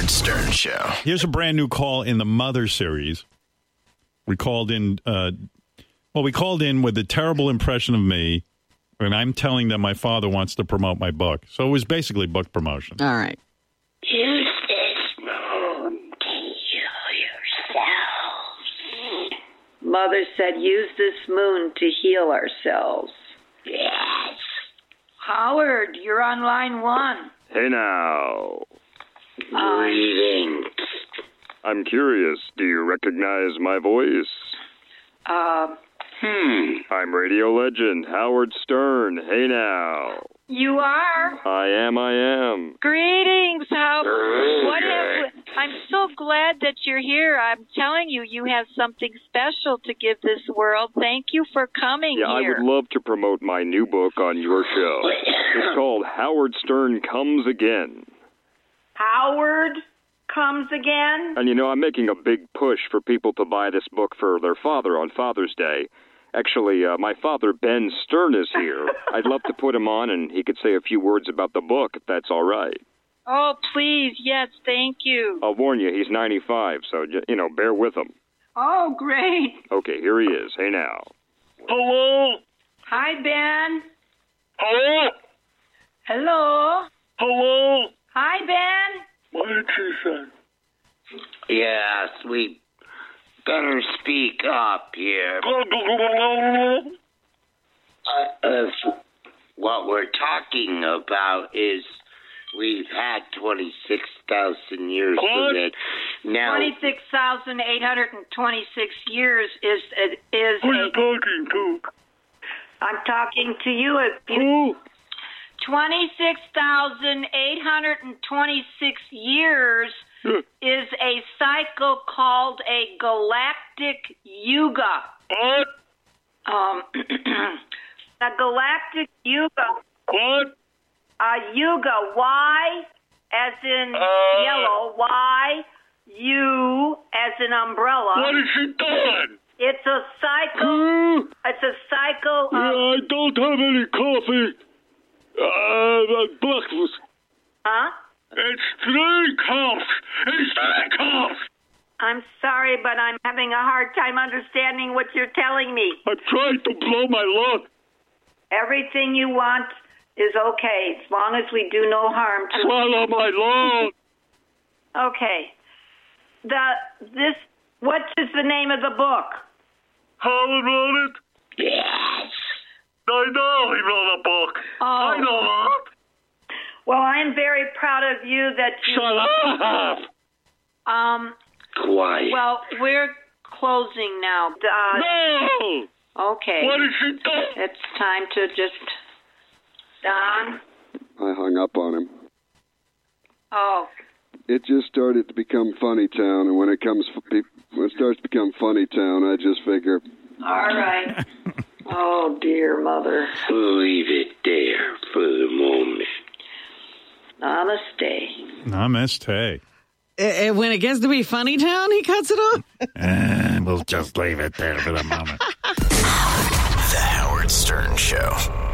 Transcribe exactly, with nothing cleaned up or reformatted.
Howard Stern Show. Here's a brand new call in the Mother series. We called in, uh, well, we called in with a terrible impression of me, and I'm telling them my father wants to promote my book. So it was basically book promotion. All right. Use this moon to heal yourselves. Mother said, use this moon to heal ourselves. Yes. Howard, you're on line one. Hey now. Greetings. I'm curious, do you recognize my voice? Uh, Hmm. I'm radio legend Howard Stern. Hey now. you are? I am, I am. Greetings, Howard. What have, I'm so glad that you're here. I'm telling you, you have something special to give this world. Thank you for coming Yeah, here. I would love to promote my new book on your show. It's called Howard Stern Comes Again. Howard comes again? And you know, I'm making a big push for people to buy this book for their father on Father's Day. Actually, uh, my father, Ben Stern, is here. I'd love to put him on, and he could say a few words about the book, if that's all right. Oh, please, yes, thank you. I'll warn you, he's ninety-five, so, j- you know, bear with him. Oh, great. Okay, here he is. Hey, now. Hello? Hi, Ben. Hello? Hello. Hello? Hi, Ben. What did she say? Yes, we better speak up here. Uh, uh, what we're talking about is we've had twenty-six thousand years What? of it. Now, twenty-six thousand eight hundred twenty-six years is is Who are you a, talking to? I'm talking to you. If you Who? twenty-six thousand eight hundred twenty-six years Yeah. is a cycle called a galactic yuga. What? Um, the galactic yuga, What? uh, yuga, Y as in Uh. yellow, Y, U as in umbrella. What is she doing? It's a cycle. Hmm? It's a cycle Yeah, of, I don't have any coffee. Uh, breakfast. huh? It's three cups. It's three cups. I'm sorry, but I'm having a hard time understanding what you're telling me. I'm trying to blow my luck. Everything you want is okay, as long as we do no harm to. Swallow my lung. Okay. The this. What is the name of the book? Howard wrote it? yes. I know he wrote a book. Oh. I know that. Well, I'm very proud of you that you. Shut up. Um. Quiet. Well, we're closing now. Uh, No. okay. What is she doing? It's time to just. Don. I hung up on him. Oh. It just started to become Funny Town, and when it comes, when it starts to become Funny Town, I just figure. All right. Oh dear, mother. Leave it there for the moment. Namaste. Namaste. Uh, when it gets to be Funny Town, he cuts it off? And we'll just leave it there for the moment. The Howard Stern Show.